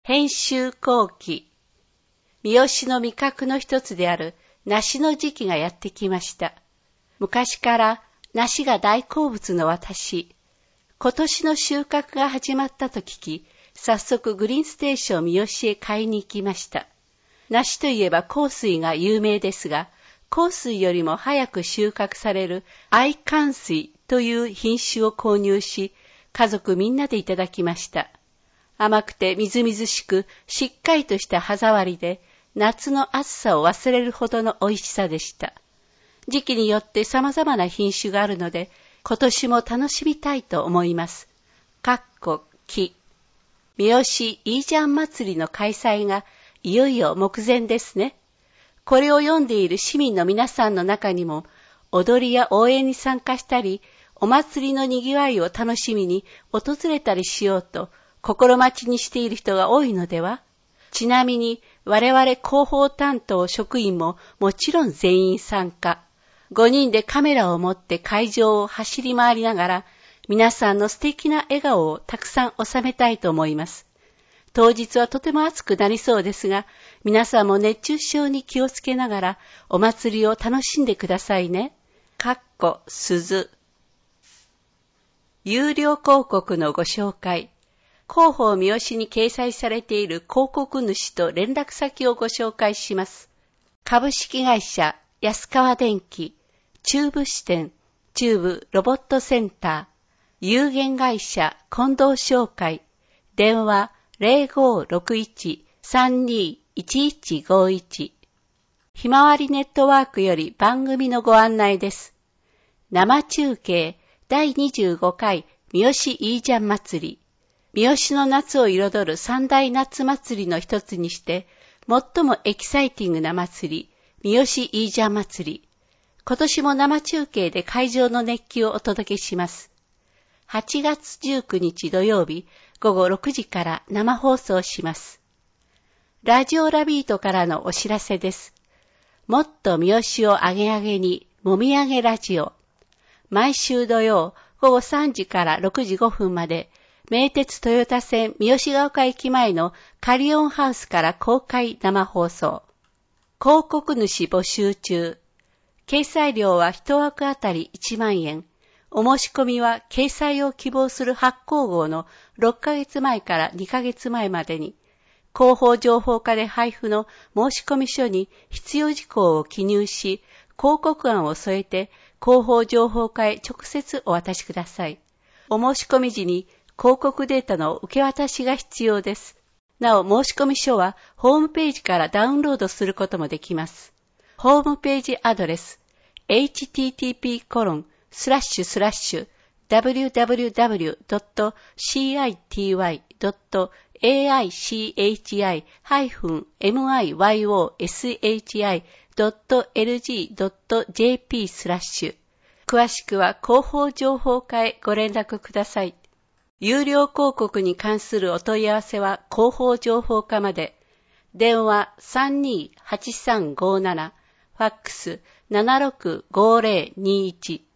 編集後期。三好の味覚の一つである梨の時期がやってきました。昔から梨が大好物の私。今年の収穫が始まったと聞き、早速グリーンステーション三好へ買いに行きました。梨といえば幸水が有名ですが、幸水よりも早く収穫される愛甘水という品種を購入し、家族みんなでいただきました。甘くてみずみずしく、しっかりとした歯触りで、夏の暑さを忘れるほどの美味しさでした。時期によって様々な品種があるので、今年も楽しみたいと思います。三好イージャン祭りの開催がいよいよ目前ですね。これを読んでいる市民の皆さんの中にも、踊りや応援に参加したり、お祭りのにぎわいを楽しみに訪れたりしようと、心待ちにしている人が多いのでは？ちなみに我々広報担当職員ももちろん全員参加。5人でカメラを持って会場を走り回りながら、皆さんの素敵な笑顔をたくさん収めたいと思います。当日はとても暑くなりそうですが、皆さんも熱中症に気をつけながらお祭りを楽しんでくださいね。鈴。有料広告のご紹介。広報三好に掲載されている広告主と連絡先をご紹介します。株式会社安川電機、中部支店、中部ロボットセンター、有限会社近藤商会、電話0561-321151。ひまわりネットワークより番組のご案内です。生中継第25回三好イージャン祭り。三好の夏を彩る三大夏祭りの一つにして、最もエキサイティングな祭り、三好イージャン祭り。今年も生中継で会場の熱気をお届けします。8月19日土曜日午後6時から生放送します。ラジオラビートからのお知らせです。もっと三好をアゲアゲにもみあげラジオ。毎週土曜午後3時から6時5分まで、名鉄豊田線三好ヶ丘駅前のカリオンハウスから公開生放送。広告主募集中。掲載料は1枠あたり1万円。お申し込みは掲載を希望する発行号の6ヶ月前から2ヶ月前までに、広報情報課で配布の申し込み書に必要事項を記入し、広告案を添えて広報情報課へ直接お渡しください。お申し込み時に広告データの受け渡しが必要です。なお、申し込み書はホームページからダウンロードすることもできます。ホームページアドレス http://www.city.miyoshi.lg.jp/ 詳しくは広報情報課へご連絡ください。有料広告に関するお問い合わせは広報情報課まで。電話 328357、ファックス 765021。